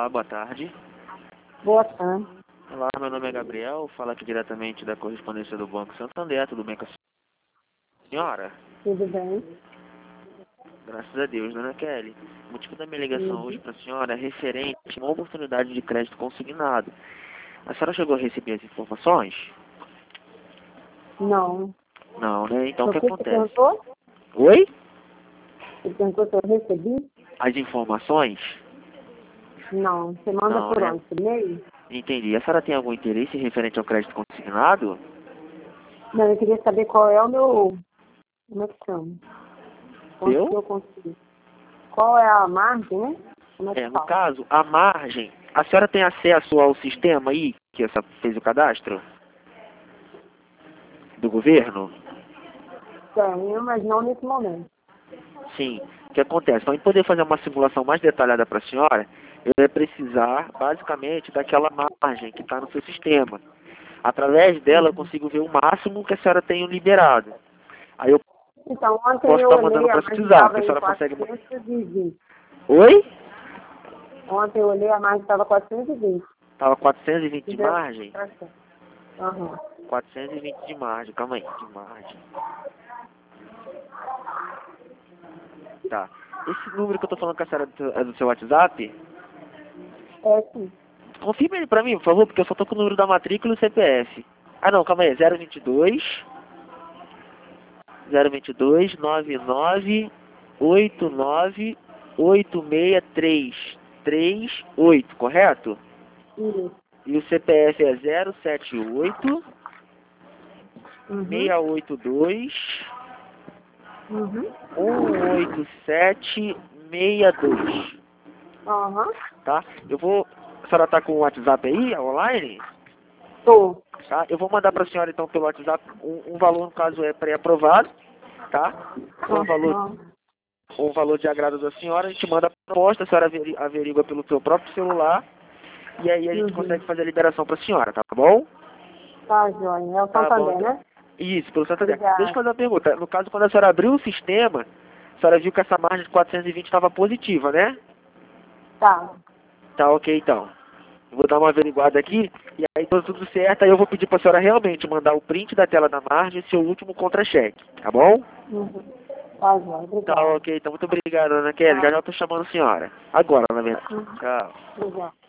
Olá, boa tarde. Boa tarde. Olá, meu nome é Gabriel, falo aqui diretamente da correspondência do Banco Santander, tudo bem com a senhora? Tudo bem? Graças a Deus, dona Kelly. O motivo da minha ligação Uhum. hoje para a senhora é referente a uma oportunidade de crédito consignado. A senhora chegou a receber as informações? Não. Não, né? Então o que Por que você acontece? perguntou? Oi? Você perguntou se eu recebi? As informações? Não. Você manda Não, por né? onde? Por e-mail? Entendi. A senhora tem algum interesse referente ao crédito consignado? Não, eu queria saber qual é o meu... Como é que chama? Quanto que Eu? eu consigo? Qual é a margem, né? Como é que No fala? caso, a margem. A senhora tem acesso ao sistema aí, que essa fez o cadastro? Do governo? Tenho, mas não nesse momento. Sim. O que acontece? Para poder fazer uma simulação mais detalhada para a senhora, eu ia precisar, basicamente, daquela margem que está no seu sistema. Através dela, eu Uhum. consigo ver o máximo que a senhora tem liberado. Aí eu Então, ontem posso eu estar olhei, mandando a para margem pesquisar, que estava a em senhora consegue... 420. Oi? Ontem eu olhei, a margem estava 420. Tava 420 de Entendeu? margem? Aham. 420 de margem, calma aí, de margem. Tá. Esse número que eu tô falando com a senhora é do seu WhatsApp? É sim. Confirma ele pra mim, por favor, porque eu só tô com o número da matrícula e o CPF. Ah não, calma aí, 022 99 89 8638, correto? Isso. E o CPF é 078 Uhum. 682 Uhum. 18762, Aham. tá? Eu vou... A senhora tá com o WhatsApp aí, online? Tô. Tá? Eu vou mandar para a senhora, então, pelo WhatsApp, um valor, no caso, é pré-aprovado, tá? Com Aham. um valor de agrado da senhora, a gente manda a proposta, a senhora averigua pelo seu próprio celular, e aí a gente Uhum. consegue fazer a liberação para a senhora, tá bom? Tá, joia. É o Tá bom, Santander, então. né? Isso, pelo Santander. Deixa eu Obrigada. fazer uma pergunta. No caso, quando a senhora abriu o sistema, a senhora viu que essa margem de 420 estava positiva, né? Tá. Tá ok, então. Eu vou dar uma averiguada aqui, e aí tudo certo, aí eu vou pedir para a senhora realmente mandar o print da tela da margem e seu último contra-cheque, tá bom? Uhum. Tá, joia. Tá Obrigada. ok, então muito obrigado, Ana Kelly. Já Tá. já tô chamando a senhora. Agora, na verdade. Uhum. Tchau. Obrigada.